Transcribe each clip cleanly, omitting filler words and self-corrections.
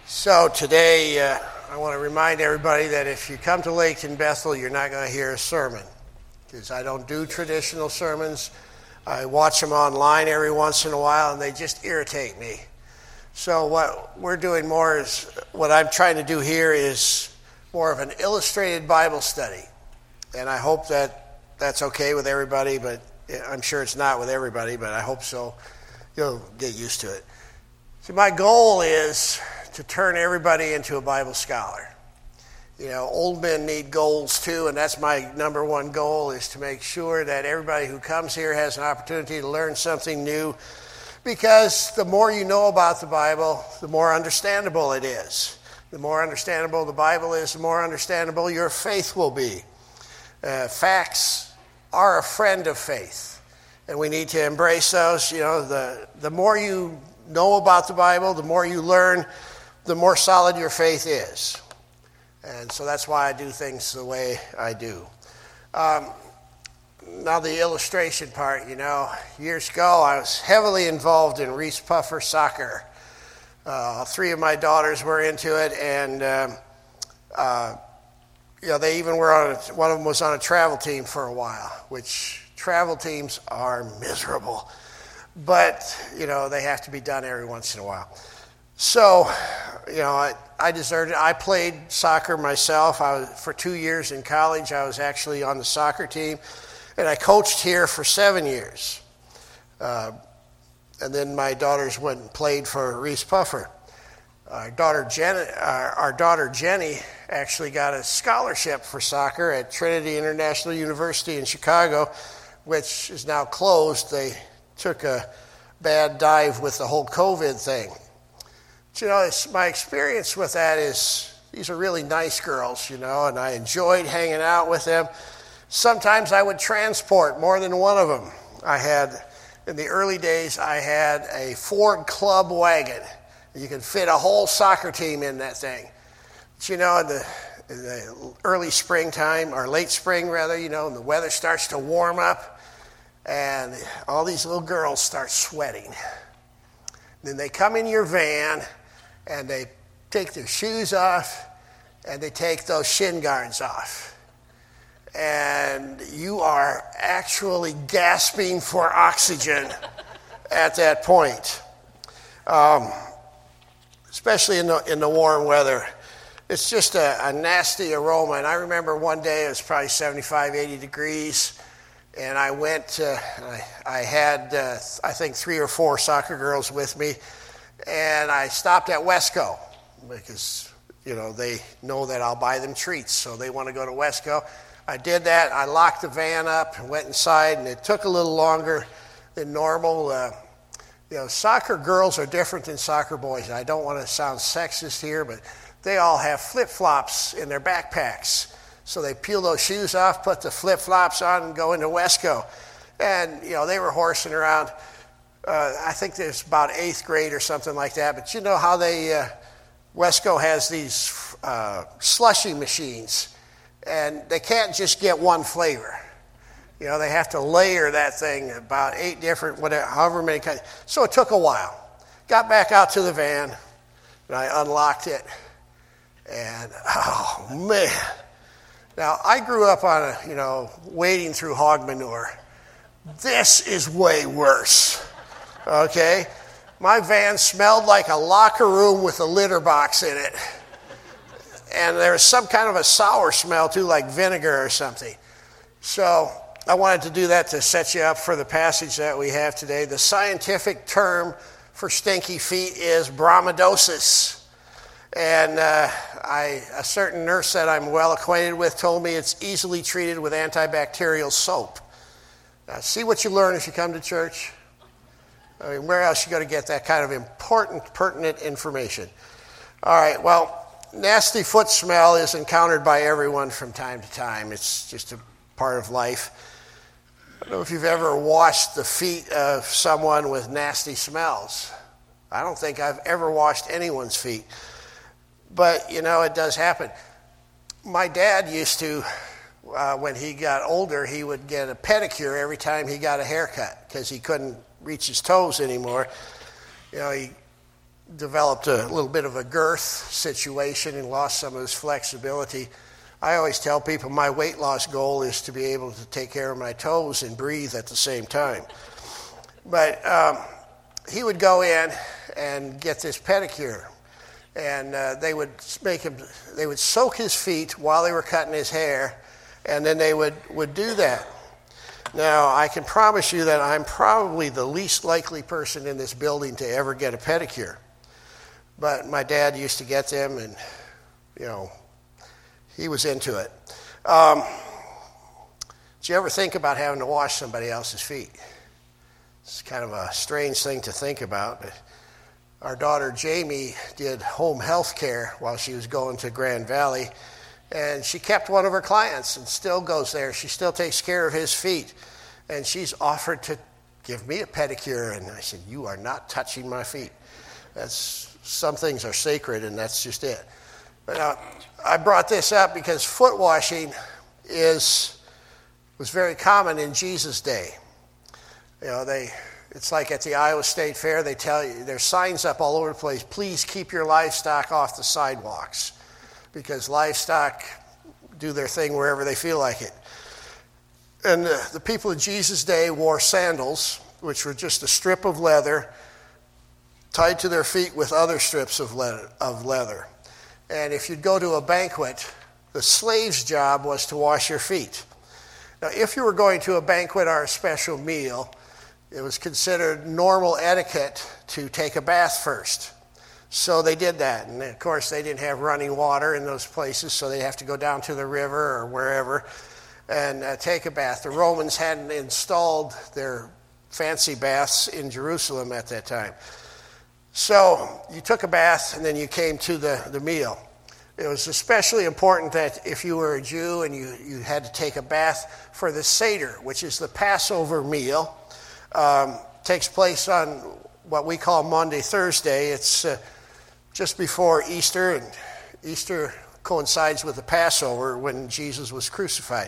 So today, I want to remind everybody that if you come to Laketon Bethel, you're not going to hear a sermon, because I don't do traditional sermons. I watch them online every once in a while, and they just irritate me. So what we're doing more is, what I'm trying to do here is more of an illustrated Bible study. And I hope that that's okay with everybody, but I'm sure it's not with everybody, but I hope so. You'll get used to it. So my goal is to turn everybody into a Bible scholar. You know, old men need goals too, and that's my number one goal, is to make sure that everybody who comes here has an opportunity to learn something new, because the more you know about the Bible, the more understandable it is. The more understandable the Bible is, the more understandable your faith will be. Facts are a friend of faith, and we need to embrace those. You know, the more you know about the Bible, the more you learn, the more solid your faith is. And so that's why I do things the way I do. Now the illustration part, you know, years ago I was heavily involved in Reese Puffer soccer. 3 of my daughters were into it, and you know, they even were one of them was on a travel team for a while, which travel teams are miserable. But, you know, they have to be done every once in a while. So, you know, I deserted. I played soccer myself. For 2 years in college, I was actually on the soccer team. And I coached here for 7 years. And then my daughters went and played for Reese Puffer. Our daughter Jenny actually got a scholarship for soccer at Trinity International University in Chicago, which is now closed. They took a bad dive with the whole COVID thing. But, you know, my experience with that is these are really nice girls, you know, and I enjoyed hanging out with them. Sometimes I would transport more than one of them. In the early days, I had a Ford Club wagon. You could fit a whole soccer team in that thing. But, you know, in the early springtime, or late spring rather, you know, and the weather starts to warm up, and all these little girls start sweating. Then they come in your van, and they take their shoes off, and they take those shin guards off. And you are actually gasping for oxygen at that point. Especially in the warm weather. It's just a nasty aroma. And I remember one day it was probably 75, 80 degrees. And I went, I had, I think 3 or 4 soccer girls with me. And I stopped at Wesco because, you know, they know that I'll buy them treats. So they want to go to Wesco. I did that. I locked the van up and went inside. And it took a little longer than normal. You know, soccer girls are different than soccer boys. I don't want to sound sexist here, but they all have flip-flops in their backpacks. So they peel those shoes off, put the flip-flops on, and go into Wesco. And, you know, they were horsing around. I think there's about 8th grade or something like that. But you know how Wesco has these slushy machines. And they can't just get one flavor. You know, they have to layer that thing about 8 different, whatever, however many kinds. So it took a while. Got back out to the van, and I unlocked it. And, oh, man. Now, I grew up on wading through hog manure. This is way worse, okay? My van smelled like a locker room with a litter box in it. And there was some kind of a sour smell, too, like vinegar or something. So I wanted to do that to set you up for the passage that we have today. The scientific term for stinky feet is bromodosis. And a certain nurse that I'm well acquainted with told me it's easily treated with antibacterial soap. Now, see what you learn if you come to church? I mean, where else are you going to get that kind of important, pertinent information? All right, well, nasty foot smell is encountered by everyone from time to time. It's just a part of life. I don't know if you've ever washed the feet of someone with nasty smells. I don't think I've ever washed anyone's feet. But, you know, it does happen. My dad used to, when he got older, he would get a pedicure every time he got a haircut because he couldn't reach his toes anymore. You know, he developed a little bit of a girth situation and lost some of his flexibility. I always tell people my weight loss goal is to be able to take care of my toes and breathe at the same time. But he would go in and get this pedicure, and they would soak his feet while they were cutting his hair, and then they would do that. Now, I can promise you that I'm probably the least likely person in this building to ever get a pedicure. But my dad used to get them, and, he was into it. Did you ever think about having to wash somebody else's feet? It's kind of a strange thing to think about. But our daughter Jamie did home health care while she was going to Grand Valley, and she kept one of her clients and still goes there. She still takes care of his feet, and she's offered to give me a pedicure, and I said, "You are not touching my feet." Some things are sacred, and that's just it. But I brought this up because foot washing was very common in Jesus' day. It's like at the Iowa State Fair, they tell you, there's signs up all over the place, please keep your livestock off the sidewalks, because livestock do their thing wherever they feel like it. And the people of Jesus' day wore sandals, which were just a strip of leather tied to their feet with other strips of leather. And if you'd go to a banquet, the slave's job was to wash your feet. Now, if you were going to a banquet or a special meal, it was considered normal etiquette to take a bath first. So they did that. And of course, they didn't have running water in those places, so they'd have to go down to the river or wherever and take a bath. The Romans hadn't installed their fancy baths in Jerusalem at that time. So you took a bath and then you came to the meal. It was especially important that if you were a Jew and you had to take a bath for the Seder, which is the Passover meal. Takes place on what we call Maundy Thursday. It's just before Easter, and Easter coincides with the Passover when Jesus was crucified.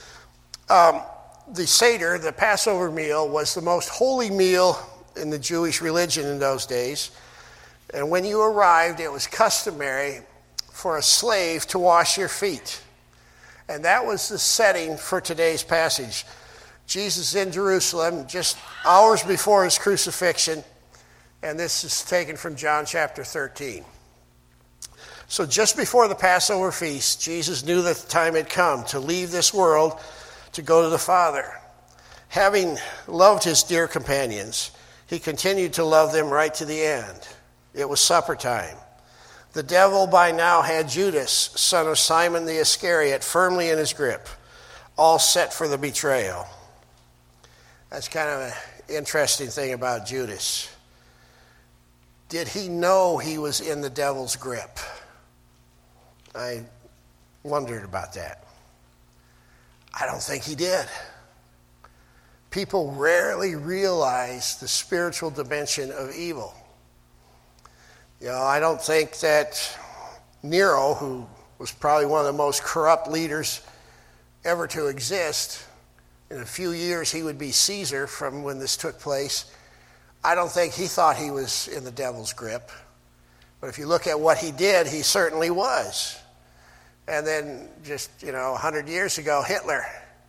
The Seder, the Passover meal, was the most holy meal in the Jewish religion in those days. And when you arrived, it was customary for a slave to wash your feet. And that was the setting for today's passage. Jesus in Jerusalem just hours before his crucifixion, and this is taken from John chapter 13. So just before the Passover feast, Jesus knew that the time had come to leave this world to go to the Father. Having loved his dear companions, he continued to love them right to the end. It was supper time. The devil by now had Judas, son of Simon the Iscariot, firmly in his grip, all set for the betrayal. That's kind of an interesting thing about Judas. Did he know he was in the devil's grip? I wondered about that. I don't think he did. People rarely realize the spiritual dimension of evil. I don't think that Nero, who was probably one of the most corrupt leaders ever to exist, in a few years he would be Caesar from when this took place. I don't think he thought he was in the devil's grip. But if you look at what he did, he certainly was. And then just, 100 years ago, Hitler.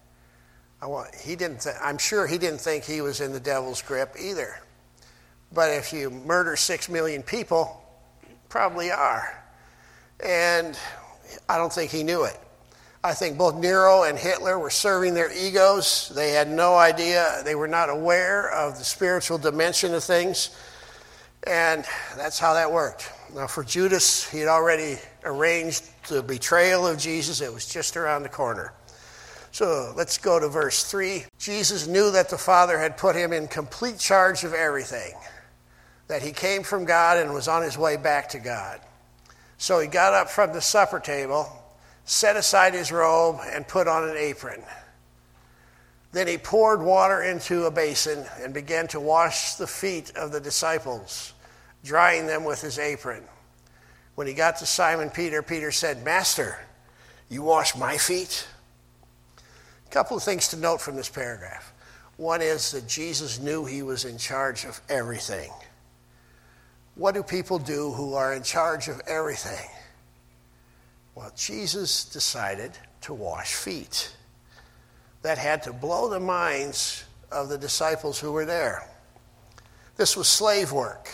I'm sure he didn't think he was in the devil's grip either. But if you murder 6 million people, you probably are. And I don't think he knew it. I think both Nero and Hitler were serving their egos. They had no idea. They were not aware of the spiritual dimension of things. And that's how that worked. Now for Judas, he had already arranged the betrayal of Jesus. It was just around the corner. So let's go to verse 3. Jesus knew that the Father had put him in complete charge of everything, that he came from God and was on his way back to God. So he got up from the supper table, set aside his robe, and put on an apron. Then he poured water into a basin and began to wash the feet of the disciples, drying them with his apron. When he got to Simon Peter, Peter said, "Master, you wash my feet?" A couple of things to note from this paragraph. One is that Jesus knew he was in charge of everything. What do people do who are in charge of everything? Well, Jesus decided to wash feet. That had to blow the minds of the disciples who were there. This was slave work.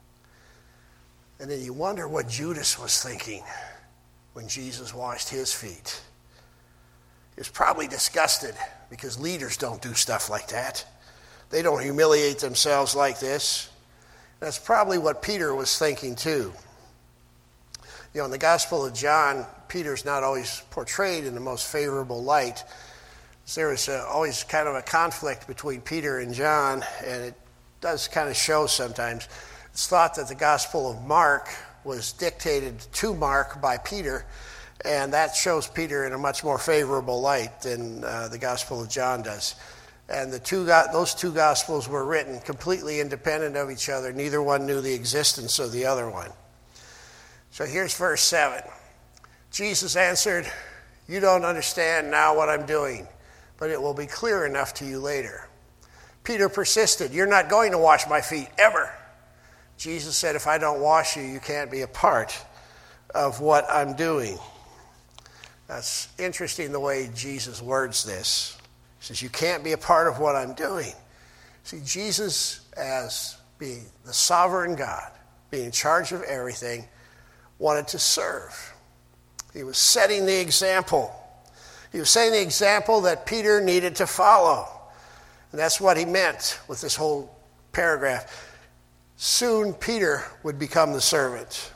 And then you wonder what Judas was thinking when Jesus washed his feet. He was probably disgusted because leaders don't do stuff like that. They don't humiliate themselves like this. That's probably what Peter was thinking too. You know, in the Gospel of John, Peter's not always portrayed in the most favorable light. There was always kind of a conflict between Peter and John, and it does kind of show sometimes. It's thought that the Gospel of Mark was dictated to Mark by Peter, and that shows Peter in a much more favorable light than the Gospel of John does. And those two Gospels were written completely independent of each other. Neither one knew the existence of the other one. So here's verse 7. Jesus answered, "You don't understand now what I'm doing, but it will be clear enough to you later." Peter persisted, "You're not going to wash my feet, ever." Jesus said, "If I don't wash you, you can't be a part of what I'm doing." That's interesting the way Jesus words this. He says, you can't be a part of what I'm doing. See, Jesus, as being the sovereign God, being in charge of everything, wanted to serve. He was setting the example. He was setting the example that Peter needed to follow. And that's what he meant with this whole paragraph. Soon Peter would become the servant.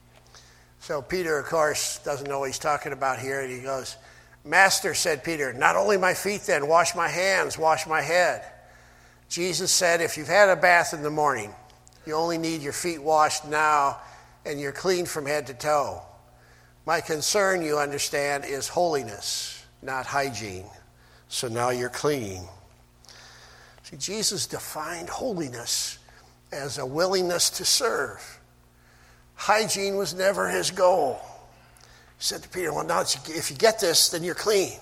So Peter, of course, doesn't know what he's talking about here. And he goes, "Master," said Peter, "not only my feet then, wash my hands, wash my head." Jesus said, "If you've had a bath in the morning, you only need your feet washed now, and you're clean from head to toe. My concern, you understand, is holiness, not hygiene. So now you're clean." See, Jesus defined holiness as a willingness to serve. Hygiene was never his goal. He said to Peter, "Well, now if you get this, then you're clean."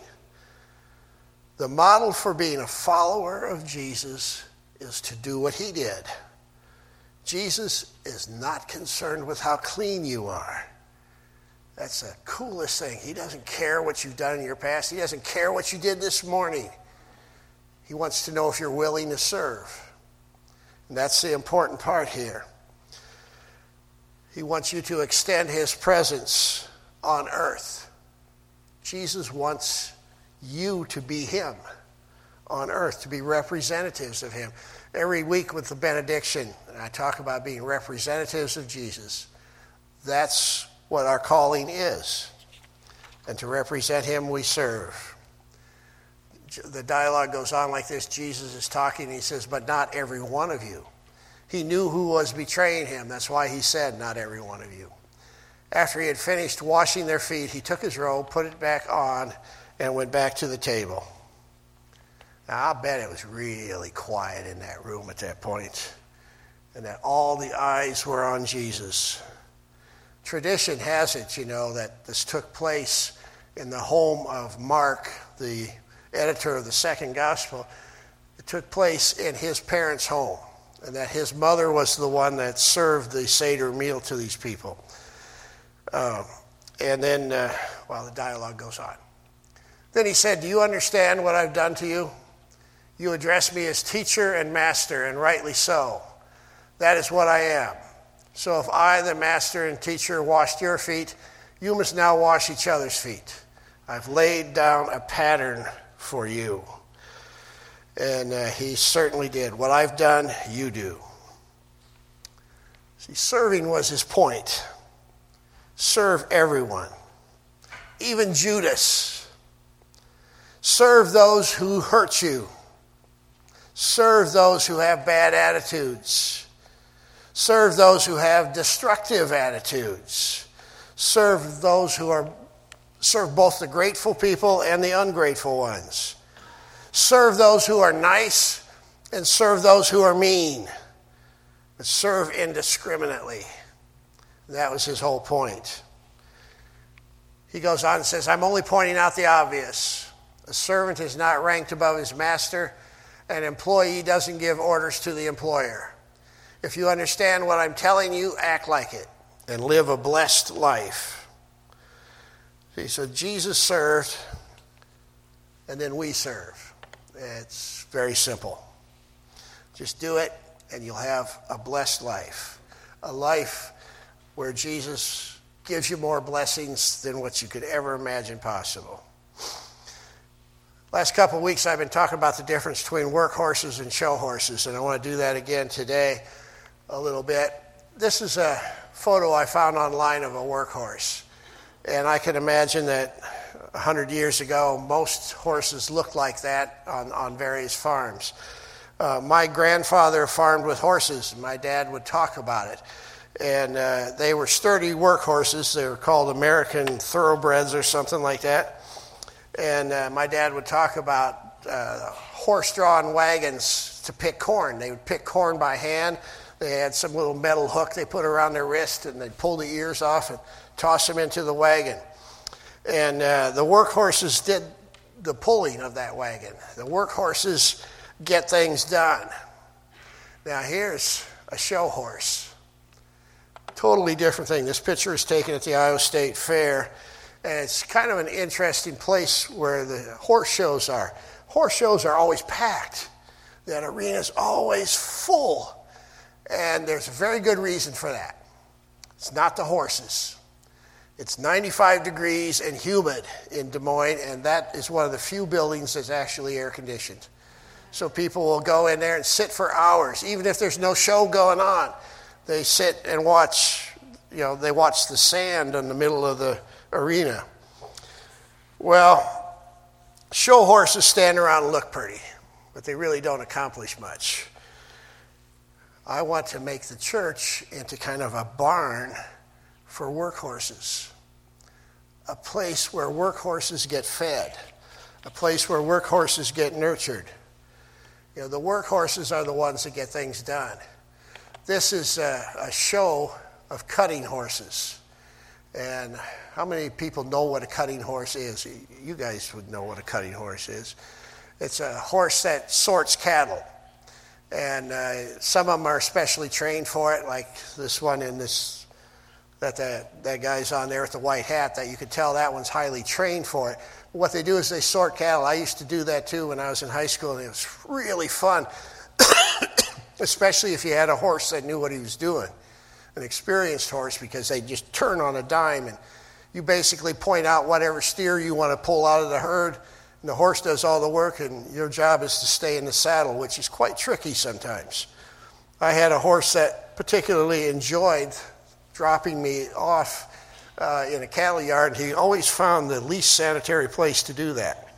The model for being a follower of Jesus is to do what he did. Jesus is not concerned with how clean you are. That's the coolest thing. He doesn't care what you've done in your past. He doesn't care what you did this morning. He wants to know if you're willing to serve. And that's the important part here. He wants you to extend his presence on earth. Jesus wants you to be him on earth, to be representatives of him. Every week with the benediction, I talk about being representatives of Jesus. That's what our calling is. And to represent him, we serve. The dialogue goes on like this. Jesus is talking, and he says, "But not every one of you." He knew who was betraying him. That's why he said, "Not every one of you." After he had finished washing their feet, he took his robe, put it back on, and went back to the table. Now, I'll bet it was really quiet in that room at that point, and that all the eyes were on Jesus. Tradition has it, that this took place in the home of Mark, the editor of the second gospel. It took place in his parents' home, and that his mother was the one that served the Seder meal to these people. And then, the dialogue goes on. Then he said, "Do you understand what I've done to you? You address me as teacher and master, and rightly so. That is what I am. So if I, the master and teacher, washed your feet, you must now wash each other's feet. I've laid down a pattern for you." And he certainly did. What I've done, you do. See, serving was his point. Serve everyone, even Judas. Serve those who hurt you. Serve those who have bad attitudes. Serve those who have destructive attitudes. Serve both the grateful people and the ungrateful ones. Serve those who are nice and serve those who are mean. But serve indiscriminately. That was his whole point. He goes on and says, "I'm only pointing out the obvious. A servant is not ranked above his master. An employee doesn't give orders to the employer. If you understand what I'm telling you, act like it and live a blessed life. See, so Jesus served, and then we serve. It's very simple. Just do it, and you'll have a blessed life. A life where Jesus gives you more blessings than what you could ever imagine possible. Last couple of weeks I've been talking about the difference between workhorses and show horses, and I want to do that again today a little bit. This is a photo I found online of a workhorse, and I can imagine that 100 years ago most horses looked like that on various farms. My grandfather farmed with horses. My dad would talk about it. And they were sturdy workhorses. They were called American thoroughbreds or something like that. And my dad would talk about horse-drawn wagons to pick corn. They would pick corn by hand. They had some little metal hook they put around their wrist, and they'd pull the ears off and toss them into the wagon. And the workhorses did the pulling of that wagon. The workhorses get things done. Now here's a show horse. Totally different thing. This picture is taken at the Iowa State Fair, and it's kind of an interesting place where the horse shows are. Horse shows are always packed. That arena's always full, and there's a very good reason for that. It's not the horses. It's 95 degrees and humid in Des Moines, and that is one of the few buildings that's actually air-conditioned. So people will go in there and sit for hours, even if there's no show going on. They sit and watch, they watch the sand in the middle of the arena. Well, show horses stand around and look pretty, but they really don't accomplish much. I want to make the church into kind of a barn for workhorses, a place where workhorses get fed, a place where workhorses get nurtured. The workhorses are the ones that get things done. This is a show of cutting horses. And how many people know what a cutting horse is? You guys would know what a cutting horse is. It's a horse that sorts cattle. And some of them are specially trained for it, like this one in this, that guy's on there with the white hat, that you could tell that one's highly trained for it. What they do is they sort cattle. I used to do that too when I was in high school, and it was really fun, especially if you had a horse that knew what he was doing, an experienced horse, because they just turn on a dime, and you basically point out whatever steer you want to pull out of the herd, and the horse does all the work, and your job is to stay in the saddle, which is quite tricky sometimes. I had a horse that particularly enjoyed dropping me off in a cattle yard. He always found the least sanitary place to do that.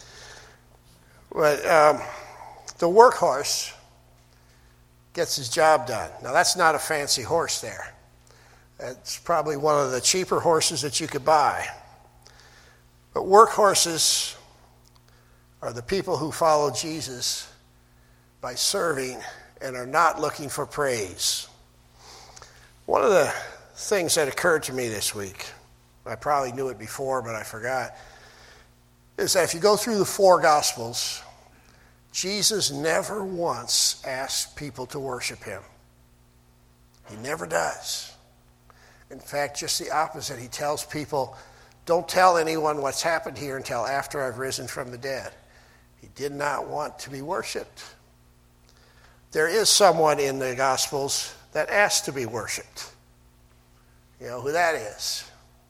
But the workhorse gets his job done. Now, that's not a fancy horse there. It's probably one of the cheaper horses that you could buy. But workhorses are the people who follow Jesus by serving and are not looking for praise. One of the things that occurred to me this week, I probably knew it before, but I forgot, is that if you go through the four Gospels, Jesus never once asked people to worship him. He never does. In fact, just the opposite. He tells people, don't tell anyone what's happened here until after I've risen from the dead. He did not want to be worshiped. There is someone in the Gospels that asked to be worshiped. You know who that is?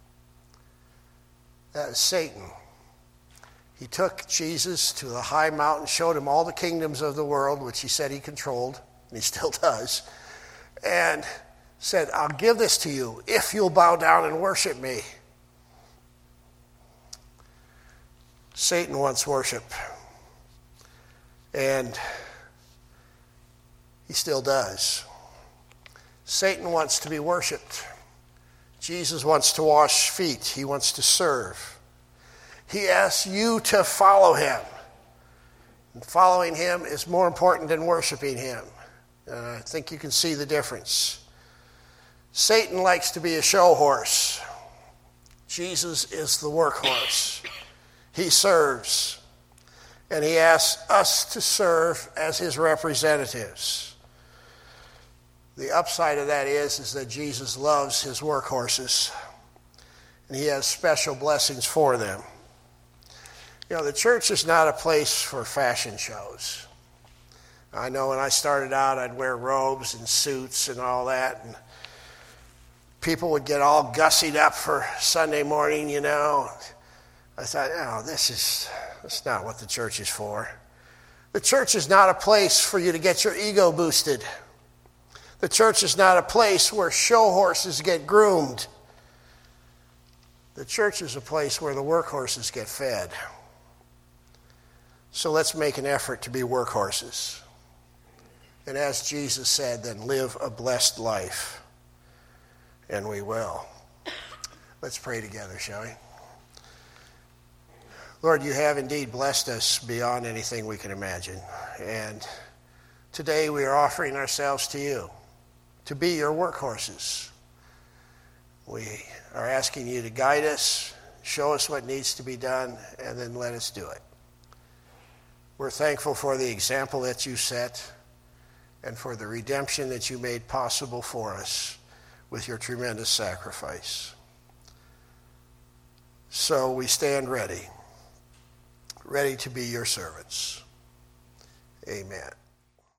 That is Satan. He took Jesus to the high mountain, showed him all the kingdoms of the world, which he said he controlled, and he still does, and said, I'll give this to you if you'll bow down and worship me. Satan wants worship, and he still does. Satan wants to be worshiped. Jesus wants to wash feet. He wants to serve. He asks you to follow him. And following him is more important than worshiping him. I think you can see the difference. Satan likes to be a show horse. Jesus is the workhorse. He serves. And he asks us to serve as his representatives. The upside of that is that Jesus loves his workhorses, and he has special blessings for them. You know, the church is not a place for fashion shows. I know when I started out, I'd wear robes and suits and all that, and people would get all gussied up for Sunday morning, you know. I thought, oh, that's not what the church is for. The church is not a place for you to get your ego boosted. The church is not a place where show horses get groomed. The church is a place where the workhorses get fed. So let's make an effort to be workhorses. And as Jesus said, then live a blessed life. And we will. Let's pray together, shall we? Lord, you have indeed blessed us beyond anything we can imagine. And today we are offering ourselves to you to be your workhorses. We are asking you to guide us, show us what needs to be done, and then let us do it. We're thankful for the example that you set and for the redemption that you made possible for us with your tremendous sacrifice. So we stand ready to be your servants. Amen.